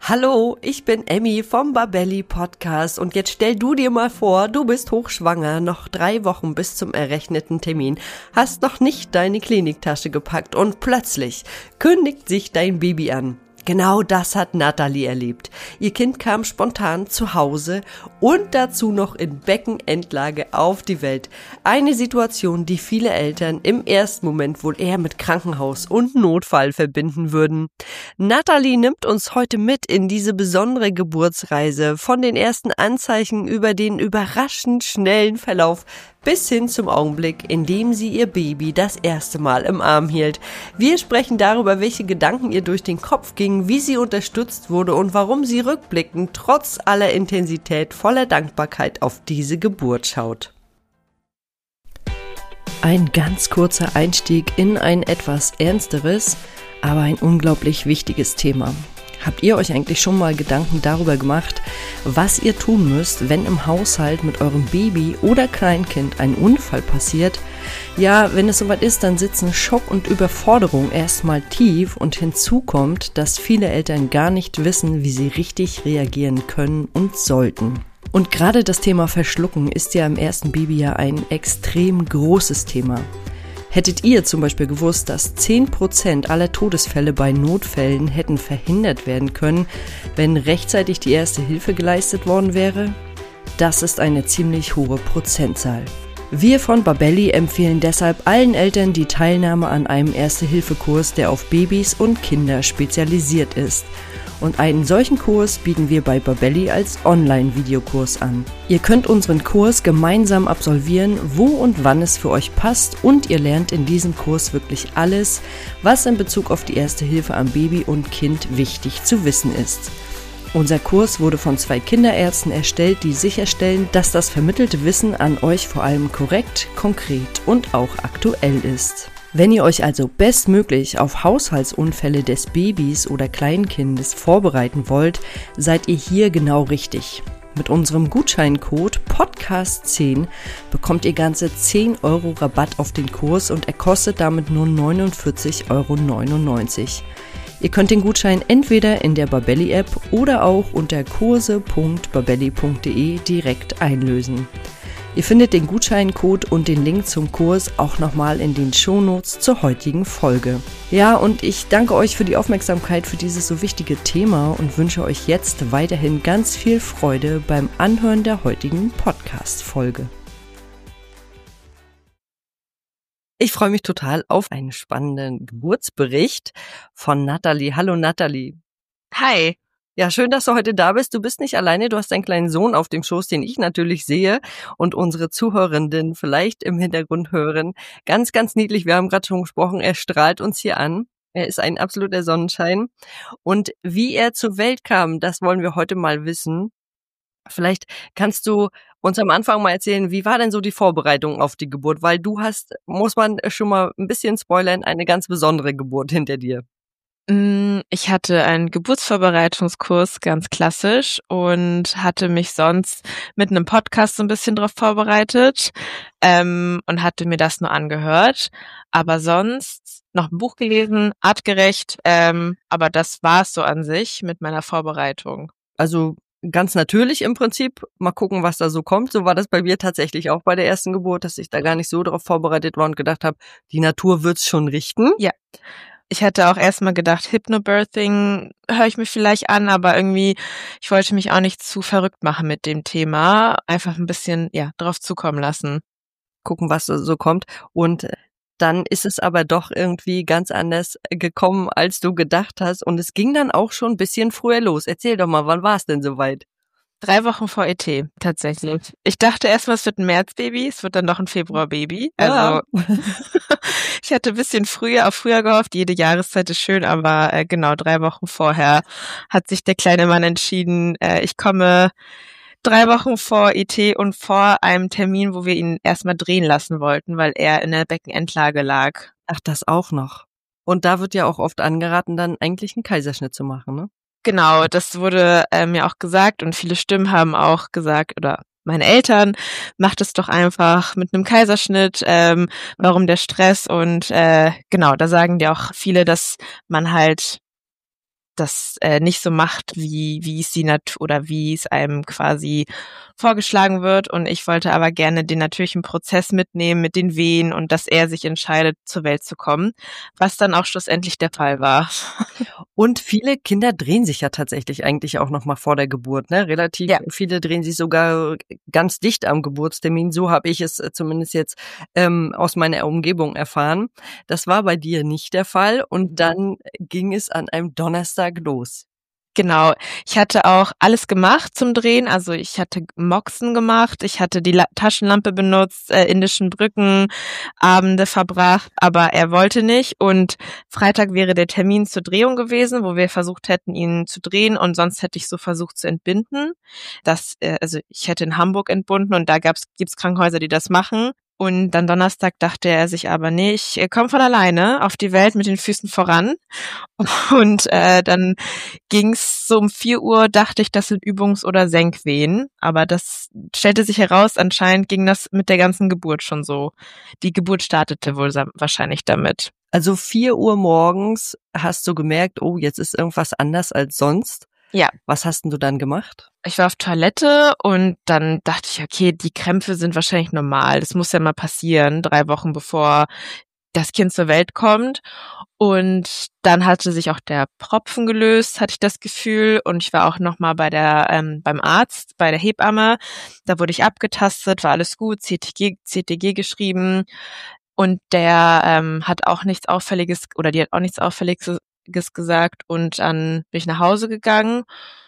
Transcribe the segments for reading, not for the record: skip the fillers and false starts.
Hallo, ich bin Emmy vom Babelli Podcast und jetzt stell du dir mal vor, du bist hochschwanger, noch 3 Wochen bis zum errechneten Termin, hast noch nicht deine Kliniktasche gepackt und plötzlich kündigt sich dein Baby an. Genau das hat Nathalie erlebt. Ihr Kind kam spontan zu Hause und dazu noch in Beckenendlage auf die Welt. Eine Situation, die viele Eltern im ersten Moment wohl eher mit Krankenhaus und Notfall verbinden würden. Nathalie nimmt uns heute mit in diese besondere Geburtsreise, von den ersten Anzeichen über den überraschend schnellen Verlauf bis hin zum Augenblick, in dem sie ihr Baby das erste Mal im Arm hielt. Wir sprechen darüber, welche Gedanken ihr durch den Kopf gingen, wie sie unterstützt wurde und warum sie rückblickend trotz aller Intensität voller Dankbarkeit auf diese Geburt schaut. Ein ganz kurzer Einstieg in ein etwas ernsteres, aber ein unglaublich wichtiges Thema. Habt ihr euch eigentlich schon mal Gedanken darüber gemacht, was ihr tun müsst, wenn im Haushalt mit eurem Baby oder Kleinkind ein Unfall passiert? Ja, wenn es soweit ist, dann sitzen Schock und Überforderung erstmal tief und hinzu kommt, dass viele Eltern gar nicht wissen, wie sie richtig reagieren können und sollten. Und gerade das Thema Verschlucken ist ja im ersten Babyjahr ein extrem großes Thema. Hättet ihr zum Beispiel gewusst, dass 10% aller Todesfälle bei Notfällen hätten verhindert werden können, wenn rechtzeitig die erste Hilfe geleistet worden wäre? Das ist eine ziemlich hohe Prozentzahl. Wir von Babelli empfehlen deshalb allen Eltern die Teilnahme an einem Erste-Hilfe-Kurs, der auf Babys und Kinder spezialisiert ist. Und einen solchen Kurs bieten wir bei Babelli als Online-Videokurs an. Ihr könnt unseren Kurs gemeinsam absolvieren, wo und wann es für euch passt, und ihr lernt in diesem Kurs wirklich alles, was in Bezug auf die Erste Hilfe am Baby und Kind wichtig zu wissen ist. Unser Kurs wurde von 2 Kinderärzten erstellt, die sicherstellen, dass das vermittelte Wissen an euch vor allem korrekt, konkret und auch aktuell ist. Wenn ihr euch also bestmöglich auf Haushaltsunfälle des Babys oder Kleinkindes vorbereiten wollt, seid ihr hier genau richtig. Mit unserem Gutscheincode PODCAST10 bekommt ihr ganze 10 € Rabatt auf den Kurs und er kostet damit nur 49,99 €. Ihr könnt den Gutschein entweder in der Babelli-App oder auch unter kurse.babelli.de direkt einlösen. Ihr findet den Gutscheincode und den Link zum Kurs auch nochmal in den Shownotes zur heutigen Folge. Ja, und ich danke euch für die Aufmerksamkeit für dieses so wichtige Thema und wünsche euch jetzt weiterhin ganz viel Freude beim Anhören der heutigen Podcast-Folge. Ich freue mich total auf einen spannenden Geburtsbericht von Nathalie. Hallo Nathalie. Hi. Ja, schön, dass du heute da bist. Du bist nicht alleine, du hast einen kleinen Sohn auf dem Schoß, den ich natürlich sehe und unsere Zuhörenden vielleicht im Hintergrund hören. Ganz, ganz niedlich, wir haben gerade schon gesprochen, er strahlt uns hier an. Er ist ein absoluter Sonnenschein. Und wie er zur Welt kam, das wollen wir heute mal wissen. Vielleicht kannst du uns am Anfang mal erzählen, wie war denn so die Vorbereitung auf die Geburt? Weil du hast, muss man schon mal ein bisschen spoilern, eine ganz besondere Geburt hinter dir. Ich hatte einen Geburtsvorbereitungskurs, ganz klassisch, und hatte mich sonst mit einem Podcast so ein bisschen drauf vorbereitet und hatte mir das nur angehört. Aber sonst noch ein Buch gelesen, artgerecht, aber das war's so an sich mit meiner Vorbereitung. Also ganz natürlich im Prinzip, mal gucken, was da so kommt. So war das bei mir tatsächlich auch bei der ersten Geburt, dass ich da gar nicht so darauf vorbereitet war und gedacht habe, die Natur wird's schon richten. Ja. Ich hatte auch erstmal gedacht, Hypnobirthing höre ich mir vielleicht an, aber irgendwie, ich wollte mich auch nicht zu verrückt machen mit dem Thema. Einfach ein bisschen, drauf zukommen lassen. Gucken, was da so kommt. Und dann ist es aber doch irgendwie ganz anders gekommen, als du gedacht hast. Und es ging dann auch schon ein bisschen früher los. Erzähl doch mal, wann war es denn soweit? 3 Wochen vor ET, tatsächlich. Ich dachte erstmal, es wird ein Märzbaby, es wird dann doch ein Februarbaby. Also ich hatte ein bisschen früher gehofft, jede Jahreszeit ist schön, aber genau 3 Wochen vorher hat sich der kleine Mann entschieden, ich komme 3 Wochen vor ET und vor einem Termin, wo wir ihn erstmal drehen lassen wollten, weil er in der Beckenendlage lag. Ach, das auch noch. Und da wird ja auch oft angeraten, dann eigentlich einen Kaiserschnitt zu machen, ne? Genau, das wurde mir auch gesagt und viele Stimmen haben auch gesagt, oder meine Eltern, macht es doch einfach mit einem Kaiserschnitt, warum der Stress? Und genau, da sagen dir auch viele, dass man halt das nicht so macht, wie es die Natur oder wie es einem quasi vorgeschlagen wird. Und ich wollte aber gerne den natürlichen Prozess mitnehmen mit den Wehen und dass er sich entscheidet, zur Welt zu kommen, was dann auch schlussendlich der Fall war. Und viele Kinder drehen sich ja tatsächlich eigentlich auch noch mal vor der Geburt, ne? Relativ viele drehen sich sogar ganz dicht am Geburtstermin. So habe ich es zumindest jetzt aus meiner Umgebung erfahren. Das war bei dir nicht der Fall. Und dann ging es an einem Donnerstag los. Genau. Ich hatte auch alles gemacht zum Drehen. Also ich hatte Moxen gemacht, ich hatte die Taschenlampe benutzt, indischen Brücken, Abende verbracht, aber er wollte nicht. Und Freitag wäre der Termin zur Drehung gewesen, wo wir versucht hätten, ihn zu drehen. Und sonst hätte ich so versucht zu entbinden. Also ich hätte in Hamburg entbunden und da gibt's Krankenhäuser, die das machen. Und dann Donnerstag dachte er sich aber, nee, ich komme von alleine auf die Welt mit den Füßen voran. Und dann ging's so um 4 Uhr, dachte ich, das sind Übungs- oder Senkwehen. Aber das stellte sich heraus, anscheinend ging das mit der ganzen Geburt schon so. Die Geburt startete wohl wahrscheinlich damit. Also 4 Uhr morgens hast du gemerkt, oh, jetzt ist irgendwas anders als sonst. Ja. Was hast denn du dann gemacht? Ich war auf Toilette und dann dachte ich, okay, die Krämpfe sind wahrscheinlich normal. Das muss ja mal passieren, 3 Wochen bevor das Kind zur Welt kommt. Und dann hatte sich auch der Propfen gelöst, hatte ich das Gefühl. Und ich war auch nochmal beim Arzt, bei der Hebamme. Da wurde ich abgetastet, war alles gut, CTG geschrieben. Und der hat auch nichts Auffälliges, oder die hat auch nichts Auffälliges gesagt. Und dann bin ich nach Hause gegangen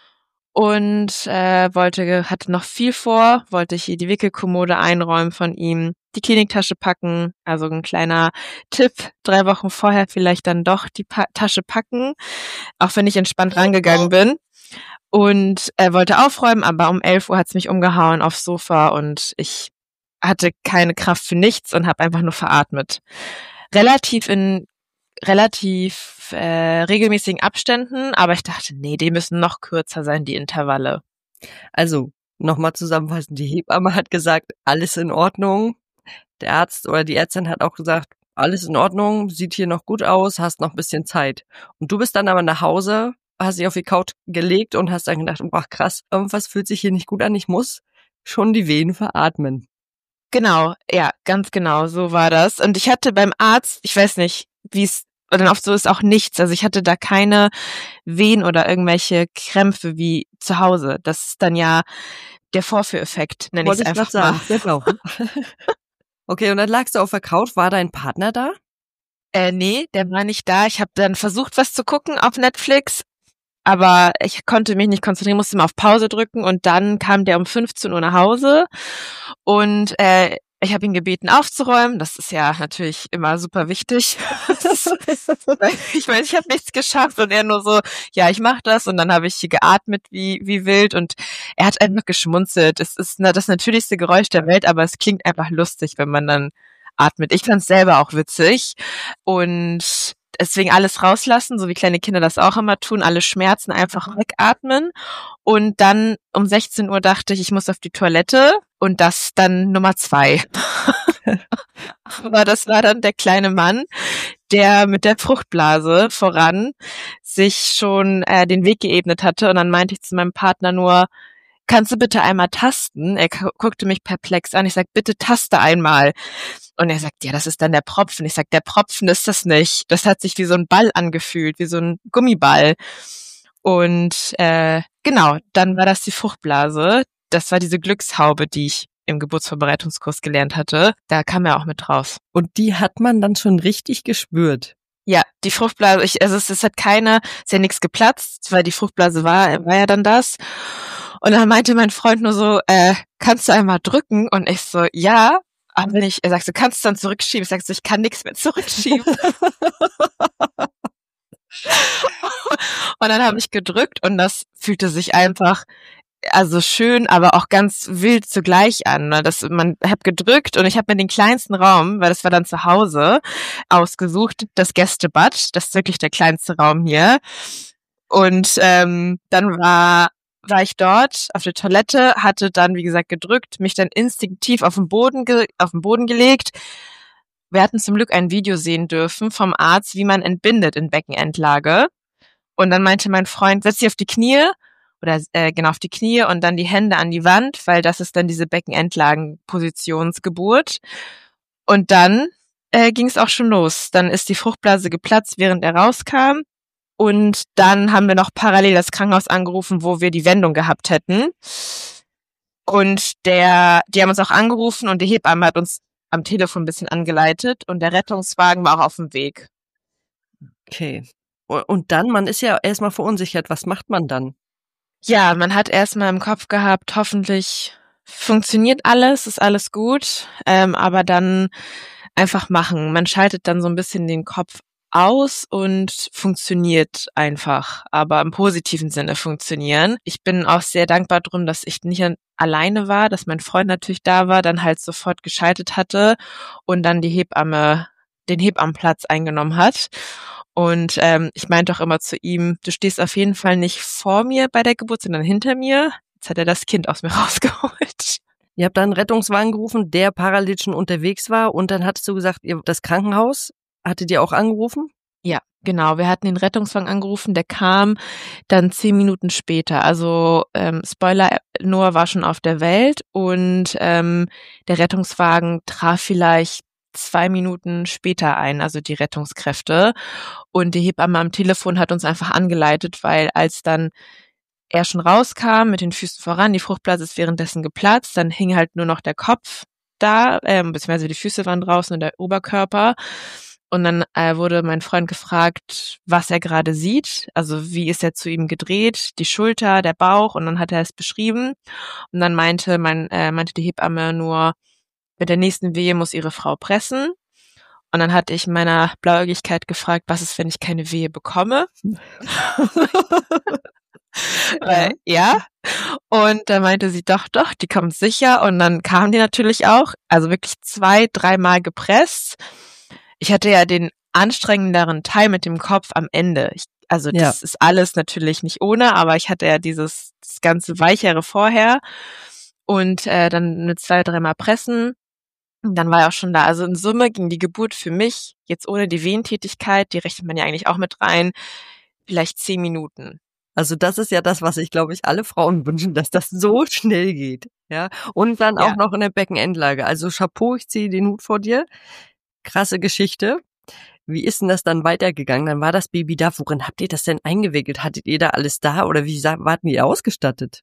und hatte noch viel vor, wollte ich hier die Wickelkommode einräumen von ihm, die Kliniktasche packen, also ein kleiner Tipp, 3 Wochen vorher vielleicht dann doch die Tasche packen, auch wenn ich entspannt rangegangen bin. Und wollte aufräumen, aber um 11 Uhr hat's mich umgehauen aufs Sofa und ich hatte keine Kraft für nichts und habe einfach nur veratmet. Relativ regelmäßigen Abständen, aber ich dachte, nee, die müssen noch kürzer sein, die Intervalle. Also, nochmal zusammenfassend, die Hebamme hat gesagt, alles in Ordnung. Der Arzt oder die Ärztin hat auch gesagt, alles in Ordnung, sieht hier noch gut aus, hast noch ein bisschen Zeit. Und du bist dann aber nach Hause, hast dich auf die Couch gelegt und hast dann gedacht, ach krass, irgendwas fühlt sich hier nicht gut an, ich muss schon die Wehen veratmen. Genau, ja, ganz genau, so war das. Und ich hatte beim Arzt, ich weiß nicht, wie es dann oft so ist, auch nichts. Also ich hatte da keine Wehen oder irgendwelche Krämpfe wie zu Hause. Das ist dann ja der Vorführeffekt, nenne ich es einfach mal. Genau. Okay, und dann lagst du auf der Couch. War dein Partner da? Nee, der war nicht da. Ich habe dann versucht, was zu gucken auf Netflix, aber ich konnte mich nicht konzentrieren, musste mal auf Pause drücken und dann kam der um 15 Uhr nach Hause und ich habe ihn gebeten aufzuräumen. Das ist ja natürlich immer super wichtig. Ich meine, ich habe nichts geschafft und er nur so, ja, ich mache das und dann habe ich geatmet wie wild und er hat einfach geschmunzelt. Es ist das natürlichste Geräusch der Welt, aber es klingt einfach lustig, wenn man dann atmet. Ich fand's selber auch witzig und deswegen alles rauslassen, so wie kleine Kinder das auch immer tun, alle Schmerzen einfach wegatmen. Und dann um 16 Uhr dachte ich muss auf die Toilette und das dann Nummer 2. Aber das war dann der kleine Mann, der mit der Fruchtblase voran sich schon den Weg geebnet hatte. Und dann meinte ich zu meinem Partner nur, kannst du bitte einmal tasten? Er guckte mich perplex an. Ich sag, bitte taste einmal. Und er sagt, ja, das ist dann der Propfen. Ich sag, der Propfen ist das nicht. Das hat sich wie so ein Ball angefühlt, wie so ein Gummiball. Und genau, dann war das die Fruchtblase. Das war diese Glückshaube, die ich im Geburtsvorbereitungskurs gelernt hatte. Da kam er auch mit raus. Und die hat man dann schon richtig gespürt? Ja, die Fruchtblase, es hat ist ja nichts geplatzt, weil die Fruchtblase war ja dann das. Und dann meinte mein Freund nur so, kannst du einmal drücken? Und ich so, ja. Aber er sagt so, kannst du dann zurückschieben? Ich sag so, ich kann nichts mehr zurückschieben. Und dann habe ich gedrückt und das fühlte sich einfach also schön, aber auch ganz wild zugleich an. Hab gedrückt und ich habe mir den kleinsten Raum, weil das war dann zu Hause, ausgesucht, das Gästebad. Das ist wirklich der kleinste Raum hier. Und dann war ich dort auf der Toilette, hatte dann, wie gesagt, gedrückt, mich dann instinktiv auf den Boden gelegt. Wir hatten zum Glück ein Video sehen dürfen vom Arzt, wie man entbindet in Beckenendlage. Und dann meinte mein Freund, setz dich auf die Knie oder genau auf die Knie und dann die Hände an die Wand, weil das ist dann diese Beckenendlagenpositionsgeburt. Und dann ging es auch schon los. Dann ist die Fruchtblase geplatzt, während er rauskam. Und dann haben wir noch parallel das Krankenhaus angerufen, wo wir die Wendung gehabt hätten. Und die haben uns auch angerufen und die Hebamme hat uns am Telefon ein bisschen angeleitet und der Rettungswagen war auch auf dem Weg. Okay. Und dann, man ist ja erstmal verunsichert. Was macht man dann? Ja, man hat erstmal im Kopf gehabt, hoffentlich funktioniert alles, ist alles gut, aber dann einfach machen. Man schaltet dann so ein bisschen den Kopf aus und funktioniert einfach, aber im positiven Sinne funktionieren. Ich bin auch sehr dankbar drum, dass ich nicht alleine war, dass mein Freund natürlich da war, dann halt sofort geschaltet hatte und dann die Hebamme den Hebammenplatz eingenommen hat. Und ich meinte auch immer zu ihm, du stehst auf jeden Fall nicht vor mir bei der Geburt, sondern hinter mir. Jetzt hat er das Kind aus mir rausgeholt. Ihr habt dann einen Rettungswagen gerufen, der parallel schon unterwegs war und dann hattest du gesagt, das Krankenhaus hattet ihr auch angerufen? Ja, genau. Wir hatten den Rettungswagen angerufen, der kam dann 10 Minuten später. Also Spoiler, Noah war schon auf der Welt und der Rettungswagen traf vielleicht 2 Minuten später ein, also die Rettungskräfte. Und die Hebamme am Telefon hat uns einfach angeleitet, weil als dann er schon rauskam mit den Füßen voran, die Fruchtblase ist währenddessen geplatzt, dann hing halt nur noch der Kopf da, beziehungsweise die Füße waren draußen und der Oberkörper. Und dann wurde mein Freund gefragt, was er gerade sieht, also wie ist er zu ihm gedreht, die Schulter, der Bauch, und dann hat er es beschrieben. Und dann meinte die Hebamme nur, mit der nächsten Wehe muss ihre Frau pressen. Und dann hatte ich in meiner Blauäugigkeit gefragt, was ist, wenn ich keine Wehe bekomme? Ja. Und da meinte sie, doch, die kommt sicher. Und dann kamen die natürlich auch, also wirklich 2-, 3-mal gepresst. Ich hatte ja den anstrengenderen Teil mit dem Kopf am Ende. Das ist alles natürlich nicht ohne, aber ich hatte ja das ganze Weichere vorher. Und dann mit 2-, 3-mal pressen. Dann war er auch schon da. Also in Summe ging die Geburt für mich, jetzt ohne die Wehentätigkeit, die rechnet man ja eigentlich auch mit rein, vielleicht 10 Minuten. Also das ist ja das, was ich, glaube ich, alle Frauen wünschen, dass das so schnell geht. Ja. Und dann auch noch in der Beckenendlage. Also Chapeau, ich ziehe den Hut vor dir. Krasse Geschichte. Wie ist denn das dann weitergegangen? Dann war das Baby da. Worin habt ihr das denn eingewickelt? Hattet ihr da alles da oder wie warten ihr ausgestattet?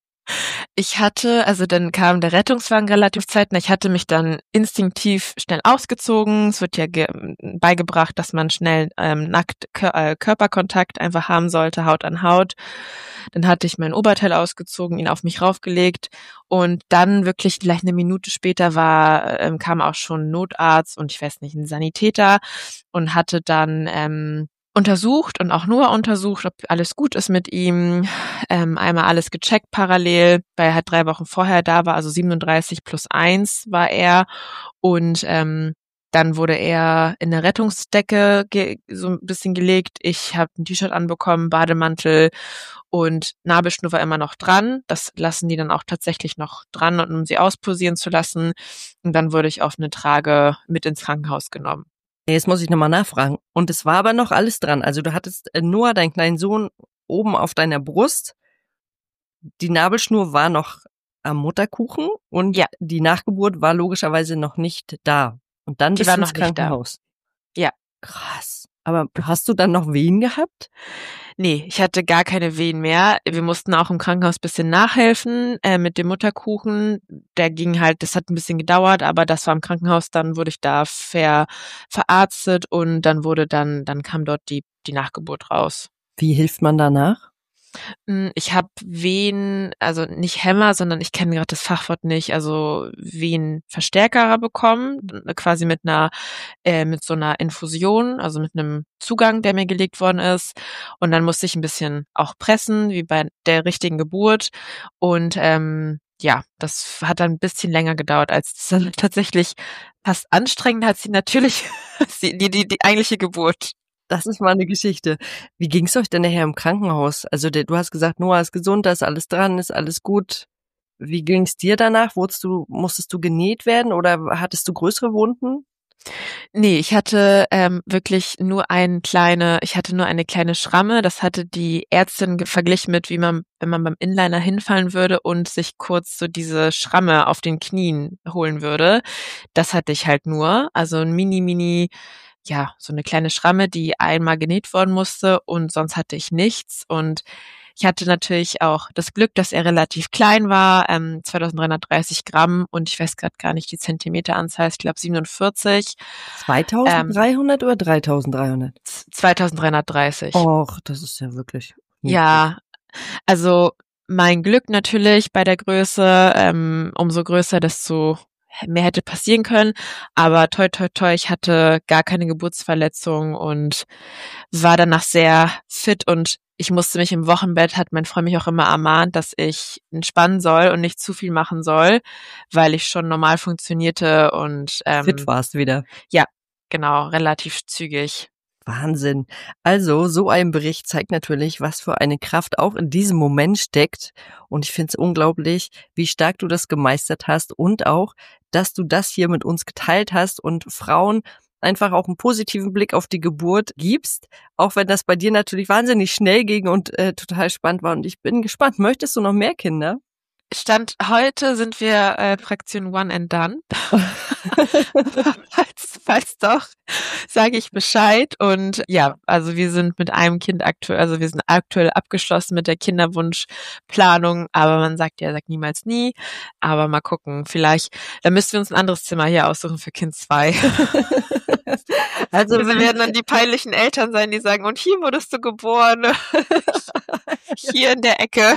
Dann kam der Rettungswagen relativ zeitnah. Ich hatte mich dann instinktiv schnell ausgezogen. Es wird ja beigebracht, dass man schnell nackt Körperkontakt einfach haben sollte, Haut an Haut. Dann hatte ich mein Oberteil ausgezogen, ihn auf mich raufgelegt und dann wirklich vielleicht 1 Minute später kam auch schon ein Notarzt und ich weiß nicht, ein Sanitäter und hatte dann untersucht und auch nur untersucht, ob alles gut ist mit ihm. Einmal alles gecheckt parallel, weil er halt 3 Wochen vorher da war, also 37+1 war er. Und dann wurde er in der Rettungsdecke so ein bisschen gelegt. Ich habe ein T-Shirt anbekommen, Bademantel und Nabelschnur war immer noch dran. Das lassen die dann auch tatsächlich noch dran, um sie ausposieren zu lassen. Und dann wurde ich auf eine Trage mit ins Krankenhaus genommen. Jetzt muss ich nochmal nachfragen. Und es war aber noch alles dran. Also du hattest Noah, deinen kleinen Sohn, oben auf deiner Brust. Die Nabelschnur war noch am Mutterkuchen und die Nachgeburt war logischerweise noch nicht da. Und dann bist du ins Krankenhaus. Ja. Krass. Aber hast du dann noch Wehen gehabt? Nee, ich hatte gar keine Wehen mehr. Wir mussten auch im Krankenhaus ein bisschen nachhelfen mit dem Mutterkuchen. Der ging halt, das hat ein bisschen gedauert, aber das war im Krankenhaus, dann wurde ich da verarztet und dann kam dort die Nachgeburt raus. Wie hilft man danach? Ich habe Wehen, also nicht Hämmer, sondern ich kenne gerade das Fachwort nicht, also Wehenverstärker bekommen, quasi mit so einer Infusion, also mit einem Zugang, der mir gelegt worden ist. Und dann musste ich ein bisschen auch pressen, wie bei der richtigen Geburt. Und das hat dann ein bisschen länger gedauert, als das dann tatsächlich fast anstrengender als natürlich die eigentliche Geburt. Das ist mal eine Geschichte. Wie ging's euch denn nachher im Krankenhaus? Also du hast gesagt, Noah ist gesund, da ist alles dran, ist alles gut. Wie ging's dir danach? Musstest du genäht werden oder hattest du größere Wunden? Nee, ich hatte wirklich nur eine kleine Schramme. Das hatte die Ärztin verglichen mit, wie man, wenn man beim Inliner hinfallen würde und sich kurz so diese Schramme auf den Knien holen würde. Das hatte ich halt nur. Also ein ja, so eine kleine Schramme, die einmal genäht worden musste und sonst hatte ich nichts. Und ich hatte natürlich auch das Glück, dass er relativ klein war, 2330 Gramm und ich weiß gerade gar nicht die Zentimeteranzahl, ich glaube 47. 2300 oder 3300? 2330. Och, das ist ja wirklich niedrig. Ja, also mein Glück natürlich bei der Größe, umso größer, desto mehr hätte passieren können. Aber toi, toi, toi, ich hatte gar keine Geburtsverletzung und war danach sehr fit und ich musste mich im Wochenbett, hat mein Freund mich auch immer ermahnt, dass ich entspannen soll und nicht zu viel machen soll, weil ich schon normal funktionierte und Fit warst wieder. Ja, genau, relativ zügig. Wahnsinn. Also, so ein Bericht zeigt natürlich, was für eine Kraft auch in diesem Moment steckt. Und ich finde es unglaublich, wie stark du das gemeistert hast und auch, dass du das hier mit uns geteilt hast und Frauen einfach auch einen positiven Blick auf die Geburt gibst, auch wenn das bei dir natürlich wahnsinnig schnell ging und total spannend war. Und ich bin gespannt. Möchtest du noch mehr Kinder? Stand heute sind wir Fraktion One and Done. falls doch, sage ich Bescheid. Und ja, also wir sind mit einem Kind wir sind aktuell abgeschlossen mit der Kinderwunschplanung, aber man sagt niemals nie. Aber mal gucken, vielleicht, da müssen wir uns ein anderes Zimmer hier aussuchen für Kind 2. Also wir werden dann die peinlichen Eltern sein, die sagen, und hier wurdest du geboren. Hier in der Ecke.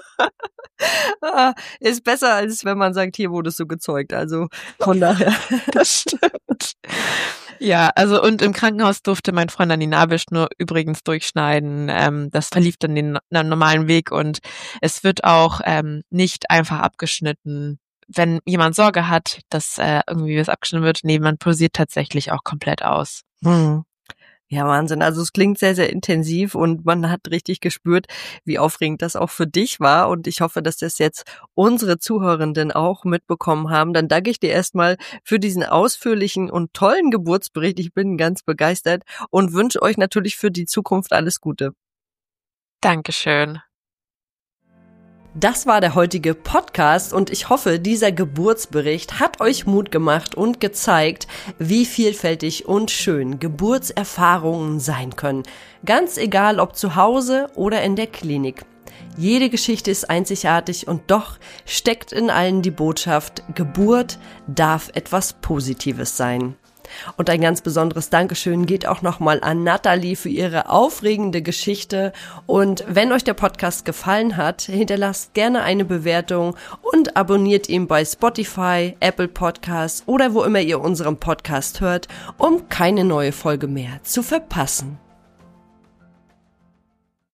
Ist besser, als wenn man sagt, hier wurdest du gezeugt. Also von daher. Das stimmt. Ja, also und im Krankenhaus durfte mein Freund dann die Nabelschnur übrigens durchschneiden. Das verlief dann den normalen Weg und es wird auch nicht einfach abgeschnitten. Wenn jemand Sorge hat, dass irgendwie was abgeschnitten wird, nee, man pulsiert tatsächlich auch komplett aus. Ja, Wahnsinn. Also es klingt sehr, sehr intensiv und man hat richtig gespürt, wie aufregend das auch für dich war. Und ich hoffe, dass das jetzt unsere Zuhörenden auch mitbekommen haben. Dann danke ich dir erstmal für diesen ausführlichen und tollen Geburtsbericht. Ich bin ganz begeistert und wünsche euch natürlich für die Zukunft alles Gute. Dankeschön. Das war der heutige Podcast und ich hoffe, dieser Geburtsbericht hat euch Mut gemacht und gezeigt, wie vielfältig und schön Geburtserfahrungen sein können. Ganz egal, ob zu Hause oder in der Klinik. Jede Geschichte ist einzigartig und doch steckt in allen die Botschaft, Geburt darf etwas Positives sein. Und ein ganz besonderes Dankeschön geht auch nochmal an Nathalie für ihre aufregende Geschichte. Und wenn euch der Podcast gefallen hat, hinterlasst gerne eine Bewertung und abonniert ihn bei Spotify, Apple Podcasts oder wo immer ihr unseren Podcast hört, um keine neue Folge mehr zu verpassen.